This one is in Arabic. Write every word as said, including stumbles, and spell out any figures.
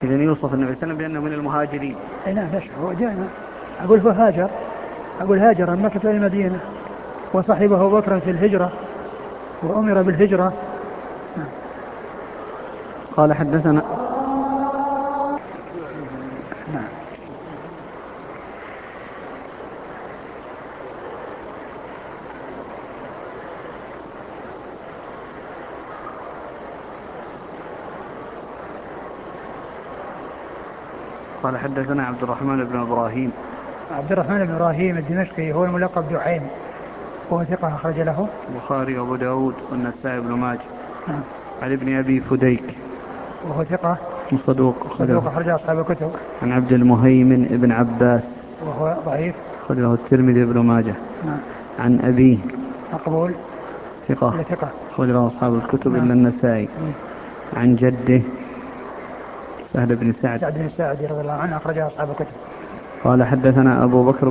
إذا يوصف النبي صلى الله عليه وسلم بأنه من المهاجرين. أي نعم ليش هو جاءنا أقول هو هاجر أقول هاجر من مكة إلى المدينة وصحبه أبو بكر في الهجرة وأمر بالهجرة. قال حدثنا نعم. قال حدثنا عبد الرحمن بن إبراهيم. عبد الرحمن بن إبراهيم الدمشقي هو الملقب دحيم هو ثقة أخرج له البخاري وأبو داود والنسائي بن ماجه. نعم. عن ابن أبي فديك وهو ثقة صدوق صدوق أخرج أصحاب الكتب. عن عبد المهيمن ابن عباس وهو ضعيف أخرجه الترمذي بن ماجه. نعم. عن أبيه مقبول ثقة ثقة أخرجه أصحاب الكتب نعم. إلا النسائي. مم. عن جده سهل بن سعد سعد بن الساعدي رضي الله عنه أخرج أصحاب الكتب. قال حدثنا أبو بكر